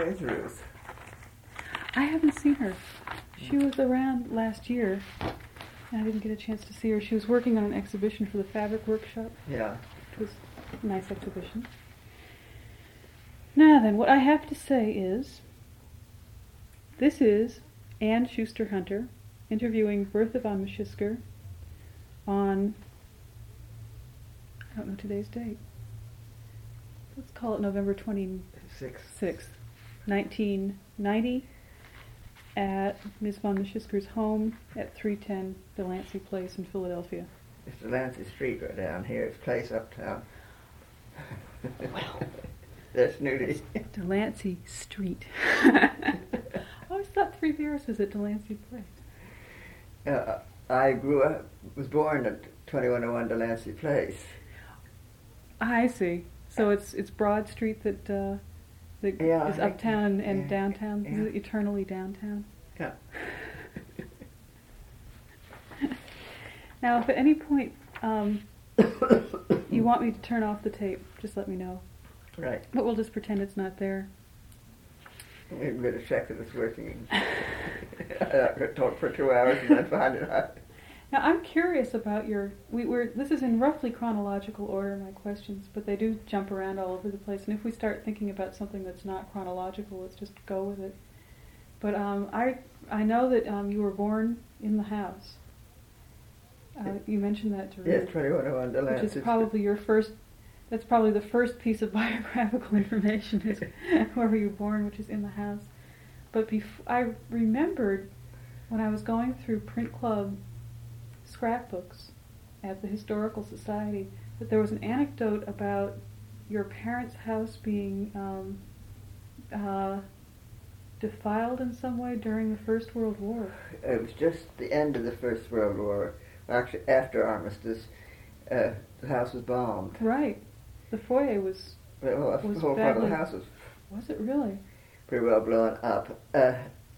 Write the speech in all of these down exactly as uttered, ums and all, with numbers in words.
is Ruth? I haven't seen her. She was around last year. I didn't get a chance to see her. She was working on an exhibition for the Fabric Workshop. Yeah. It was a nice exhibition. Now then, what I have to say is, this is Anne Schuster Hunter interviewing Bertha von Maschisker on, I don't know today's date. Let's call it November twenty-sixth, nineteen ninety, at Miz von Mascisker's home at three ten Delancey Place in Philadelphia. It's Delancey Street right down here. It's Place uptown. Well, that's nudie. Delancey Street. I always thought Three Bears was at Delancey Place. Uh, I grew up, was born at twenty-one oh one Delancey Place. I see. So it's it's Broad Street that uh, that Yeah, is I- uptown and yeah, downtown. yeah. Is it eternally downtown? Yeah. Now, if at any point um, you want me to turn off the tape, just let me know. Right. But we'll just pretend it's not there. We better check that it's working. I could talk for two hours and then find it out. Now, I'm curious about your. We were. This is in roughly chronological order, my questions, but they do jump around all over the place. And if we start thinking about something that's not chronological, let's just go with it. But um, I I know that um, you were born in the house. Uh, you mentioned that to Yes, Ruth, twenty-one oh one Delancey which is probably your first. That's probably the first piece of biographical information is where were you born, which is in the house. But bef- I remembered when I was going through print club scrapbooks at the Historical Society that there was an anecdote about your parents' house being um, uh, defiled in some way during the First World War. It was just the end of the First World War. Actually, after Armistice, uh, the house was bombed. Right. The foyer was... Well, was the whole front of the badly- house was Was it really? pretty well blown up. Uh,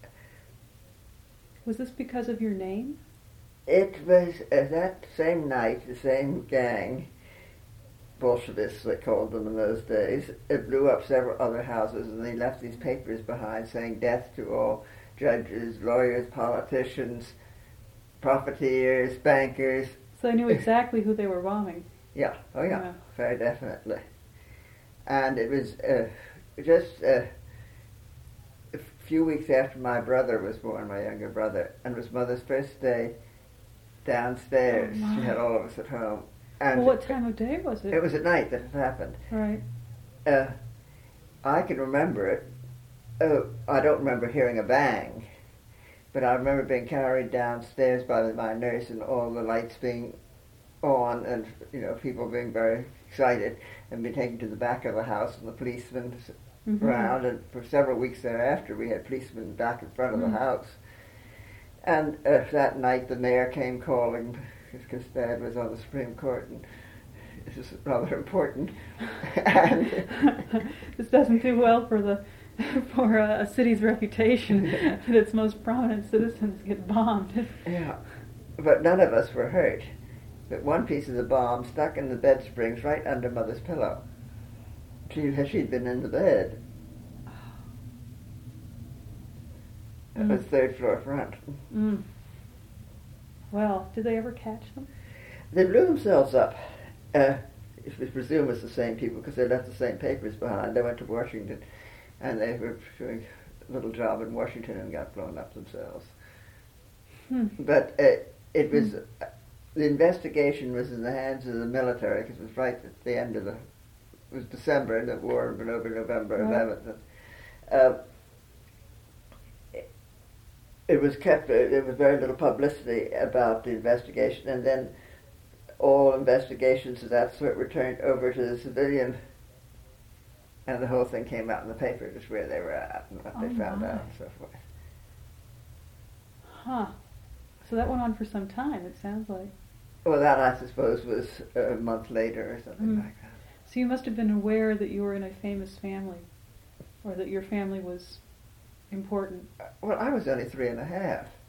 Was this because of your name? it was uh, that same night, the same gang, Bolshevists they called them in those days, it blew up several other houses, and they left these papers behind saying death to all judges, lawyers, politicians, profiteers, bankers. So they knew exactly who they were bombing. Yeah, oh yeah, Yeah. very definitely. And it was uh, just uh, a few weeks after my brother was born, my younger brother, and it was Mother's first day downstairs. Oh, my. She had all of us at home. And Well, what time of day was it? it was at night that it happened. Right. Uh, I can remember it. Oh, I don't remember hearing a bang, but I remember being carried downstairs by the, my nurse and all the lights being on, and you know people being very excited, and being taken to the back of the house, and the policemen Mm-hmm. around. And for several weeks thereafter, we had policemen back in front of Mm. the house. And uh, that night, the mayor came calling because Dad was on the Supreme Court, and this is rather important. and This doesn't do well for the for a, a city's reputation that its most prominent citizens get bombed. Yeah, but none of us were hurt. But one piece of the bomb stuck in the bed springs right under Mother's pillow. She she'd been in the bed. It was Mm. third floor front. Mm. Well, did they ever catch them? They blew themselves up. Uh, if we presume it's the same people because they left the same papers behind. They went to Washington, and they were doing a little job in Washington and got blown up themselves. Hmm. But uh, it was uh, the investigation was in the hands of the military because it was right at the end of the it was December, and the war had been over November Right. eleventh. Uh, it, it was kept. Uh, there was very little publicity about the investigation, and then all investigations of that sort were turned over to the civilian, and the whole thing came out in the paper, just where they were at and what Oh, they found my. out and so forth. Huh. So that went on for some time, it sounds like. Well, that I suppose was a month later or something Mm. like that. So you must have been aware that you were in a famous family, or that your family was important. Well, I was only three and a half.